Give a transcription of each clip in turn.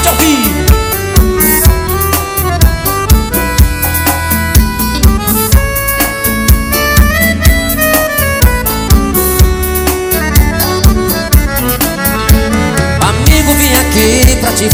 te ouvir. Amigo, vim aqui pra te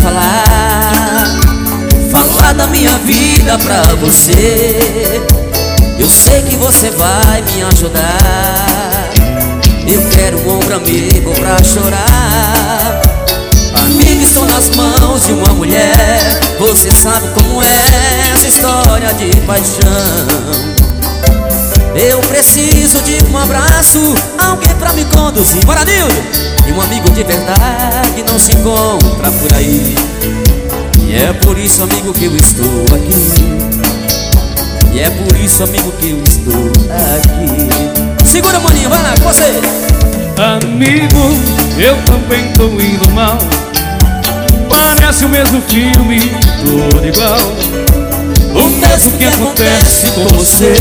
falar da minha vida pra você. Eu sei que você vai me ajudar. Eu quero um ombro amigo pra chorar. Amigo, estou nas mãos de uma mulher. Você sabe como é essa história de paixão. Eu preciso de um abraço, alguém pra me conduzir. Bora, Nildo! E um amigo de verdade não se encontra por aí. E é por isso, amigo, que eu estou aqui. E é por isso, amigo, que eu estou aqui. Segura, maninho, vai lá, com você. Amigo, eu também tô indo mal. Parece o mesmo filme, tudo igual. O mesmo que acontece com você.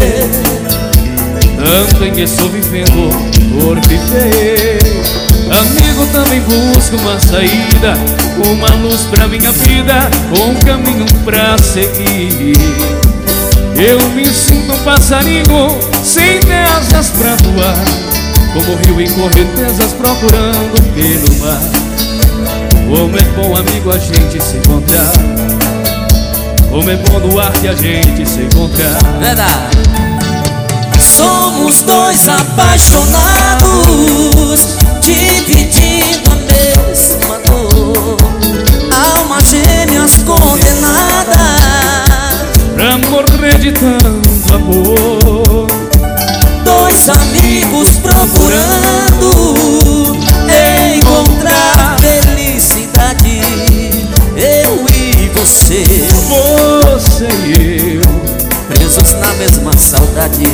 Também estou vivendo por viver. Amigo, também busco uma saída, uma luz pra minha vida, um caminho pra seguir. Eu me sinto um passarinho sem ter asas pra voar, como rio em correntezas procurando pelo mar. Como é bom, amigo, a gente se encontrar. Como é bom no ar que a gente se encontrar. Verdade. Somos dois apaixonados, dividindo a mesma dor. Almas gêmeas condenadas pra morrer de tanto amor. Dois amigos procurando encontrar felicidade. Eu e você, você e eu, presos na mesma saudade.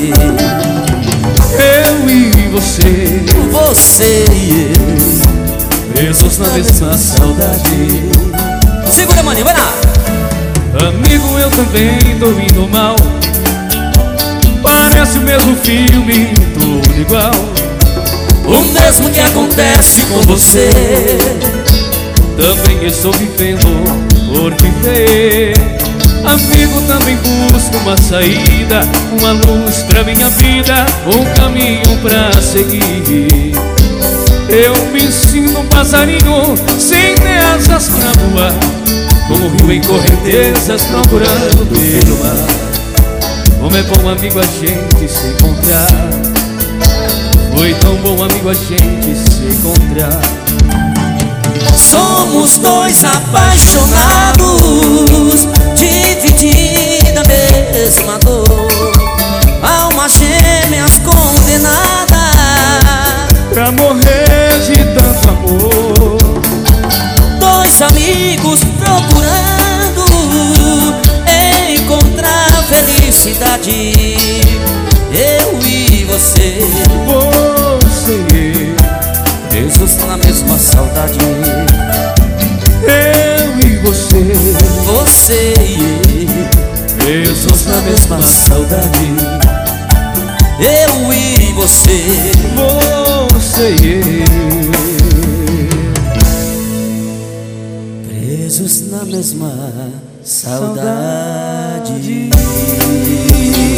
Eu e você, você e eu, presos na mesma saudade. Segura, maninho, vai lá. Amigo, eu também tô indo mal. Parece o mesmo filme, tudo igual. O mesmo que acontece com você. Também estou vivendo por viver. Amigo, também busco uma saída, uma luz pra minha vida, um caminho pra seguir. Eu me sinto um passarinho sem ter asas pra voar, como rio em correntezas procurando pelo mar. Como é bom, amigo, a gente se encontrar. Foi tão bom, amigo, a gente se encontrar. Somos dois apaixonados, dividindo a mesma dor. Almas gêmeas condenadas pra morrer de tanto amor. Dois amigos procurando encontrar felicidade. Eu e você, você e eu, presos na mesma saudade. Eu e você, você e eu, presos na mesma saudade. Eu e você, você e eu, presos na mesma saudade.